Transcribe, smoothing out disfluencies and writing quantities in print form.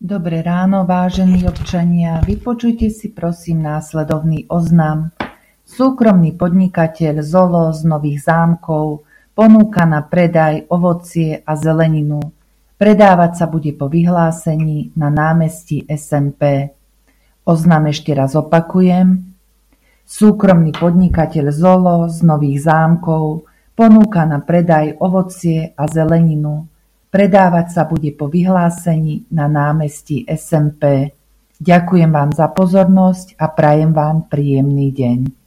Dobré ráno, vážení občania. Vypočujte si prosím následovný oznam. Súkromný podnikateľ Zolo z Nových Zámkov ponúka na predaj ovocie a zeleninu. Predávať sa bude po vyhlásení na námestí SMP. Oznam ešte raz opakujem. Súkromný podnikateľ Zolo z Nových Zámkov ponúka na predaj ovocie a zeleninu. Predávať sa bude po vyhlásení na námestí SMP. Ďakujem vám za pozornosť a prajem vám príjemný deň.